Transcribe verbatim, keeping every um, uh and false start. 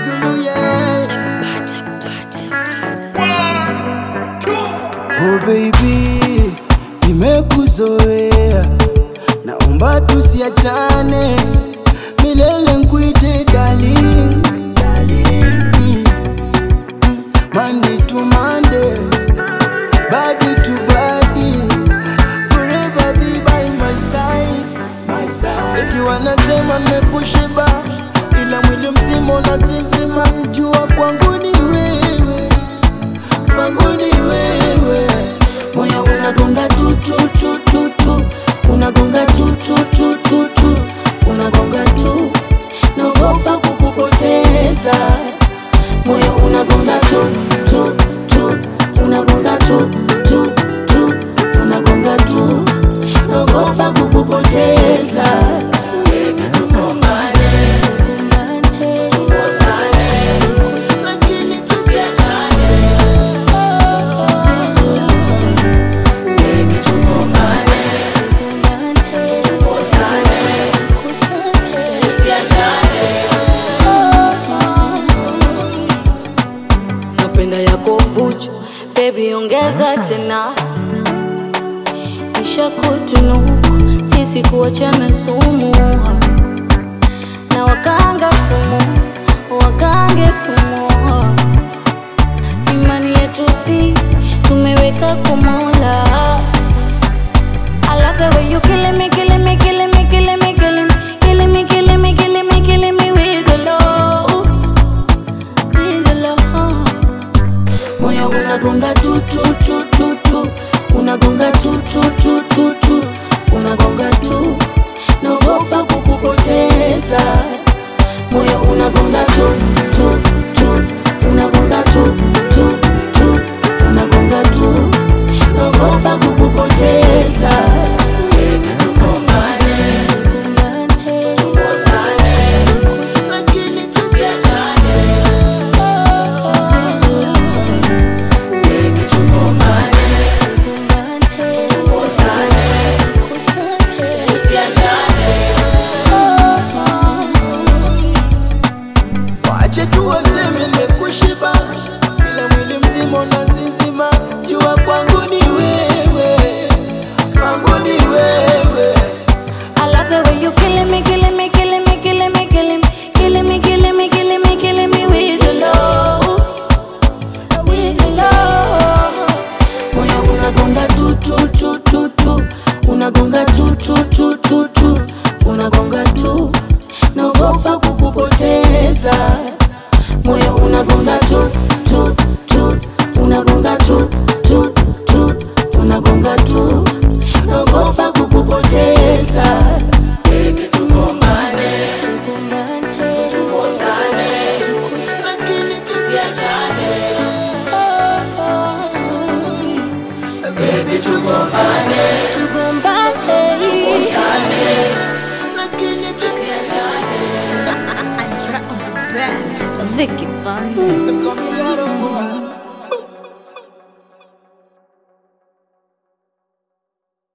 Zulu, yeah. Oh baby, nimekuzoea, naomba tusiachane milele, nkuite darling, darling. Mm. Mm. Monday to Monday, body to body, forever be by my side, my side. Eti wanasema nimekushiba, ila mwili mzima unasinzima. Jua kwangu ni wewe, kwangu ni wewe. Moyo unagonga tu tu tu tu tu, unagonga tu tu tu tu tu, unagonga tu, naogopa kukupoteza. Moyo unagonga tu tu tu, unagonga tu tu tu, unagonga tu, naogopa kukupoteza. Baby, tukombane, tukosane, lakini tusiachane. Baby, tukombane, tukosane, tusiachane. Napenda yako vuchu, baby ongeza tena. Nisha kutunuku, sisi kuachana sumu. Na wakanga sumu, wakange sumu. Imani yetu si, tumeweka kwa Mola. I love the way you killing me, killing me, killing me, killing me, killing me, killing me, killing me, killing me, killing me with the love, with the love. Moyo unagonga tu tu tu tu tu, unagonga tu tu tu tu tu, unagonga tu, naogopa kukupoteza. Moyo unagonga tu tu tu, unagonga tu tu tu, unagonga tu, naogopa kukupoteza. Baby, tukombane, tukosane, lakini tusiachane. Baby, tukombane, tukosane, tusiachane. Wache tu waseme nimekushiba, ila mwili mzima unazizima. Jua kwangu ni wewe, kwangu ni wewe. I love the way you killing me, killing me, killing me, killing me, killing me, killing me, killing me, killing me, killing me with your love, with your love. Moyo unagonga tu tu tu tu tu, unagonga tu tu tu tu tu, unagonga tu, naogopa kukupoteza. Moyo unagonga tu tu tu, unagonga tu tu tu, unagonga tu, naogopa kukupoteza. Baby, tukombane, tukosane, lakini tusiachane. Baby, tukombane, tukosane, lakini tusiachane. Vicky Bunny.